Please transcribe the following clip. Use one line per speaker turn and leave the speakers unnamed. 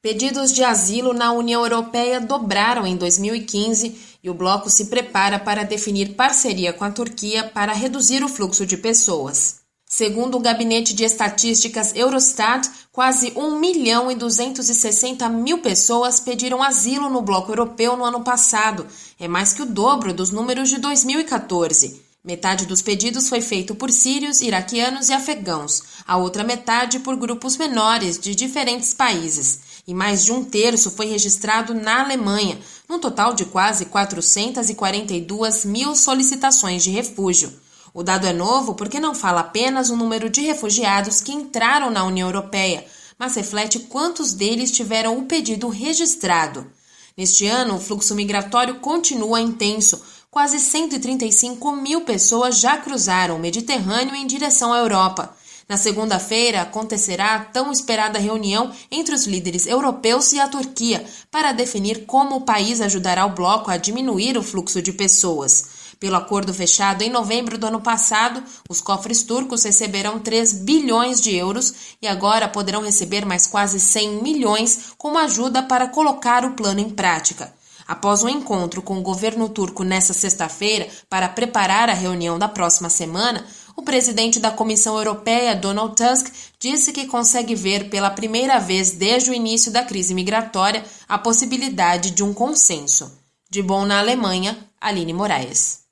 Pedidos de asilo na União Europeia dobraram em 2015 e o bloco se prepara para definir parceria com a Turquia para reduzir o fluxo de pessoas. Segundo o Gabinete de Estatísticas Eurostat, quase 1.260.000 pessoas pediram asilo no bloco europeu no ano passado. É mais que o dobro dos números de 2014. Metade dos pedidos foi feito por sírios, iraquianos e afegãos, a outra metade por grupos menores de diferentes países. E mais de um terço foi registrado na Alemanha, num total de quase 442.000 solicitações de refúgio. O dado é novo porque não fala apenas o número de refugiados que entraram na União Europeia, mas reflete quantos deles tiveram o pedido registrado. Neste ano, o fluxo migratório continua intenso. Quase 135.000 pessoas já cruzaram o Mediterrâneo em direção à Europa. Na segunda-feira, acontecerá a tão esperada reunião entre os líderes europeus e a Turquia para definir como o país ajudará o bloco a diminuir o fluxo de pessoas. Pelo acordo fechado em novembro do ano passado, os cofres turcos receberão 3 bilhões de euros e agora poderão receber mais quase 100 milhões como ajuda para colocar o plano em prática. Após um encontro com o governo turco nesta sexta-feira para preparar a reunião da próxima semana, o presidente da Comissão Europeia, Donald Tusk, disse que consegue ver pela primeira vez desde o início da crise migratória a possibilidade de um consenso. De Bonn, na Alemanha, Aline Moraes.